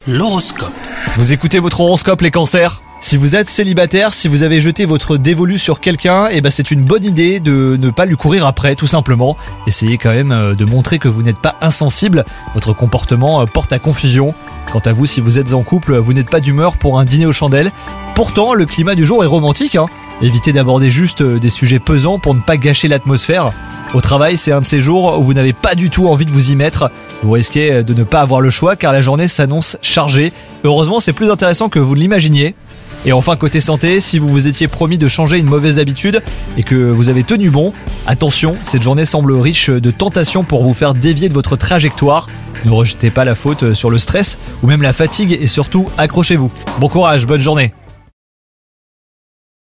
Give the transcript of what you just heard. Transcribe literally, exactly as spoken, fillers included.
L'horoscope. Vous écoutez votre horoscope les cancers ? Si vous êtes célibataire, si vous avez jeté votre dévolu sur quelqu'un, eh ben c'est une bonne idée de ne pas lui courir après, tout simplement. Essayez quand même de montrer que vous n'êtes pas insensible, votre comportement porte à confusion. Quant à vous, si vous êtes en couple, vous n'êtes pas d'humeur pour un dîner aux chandelles. Pourtant, le climat du jour est romantique, hein. Évitez d'aborder juste des sujets pesants pour ne pas gâcher l'atmosphère. Au travail, c'est un de ces jours où vous n'avez pas du tout envie de vous y mettre. Vous risquez de ne pas avoir le choix car la journée s'annonce chargée. Heureusement, c'est plus intéressant que vous l'imaginiez. Et enfin, côté santé, si vous vous étiez promis de changer une mauvaise habitude et que vous avez tenu bon, attention, cette journée semble riche de tentations pour vous faire dévier de votre trajectoire. Ne rejetez pas la faute sur le stress ou même la fatigue et surtout accrochez-vous. Bon courage, bonne journée.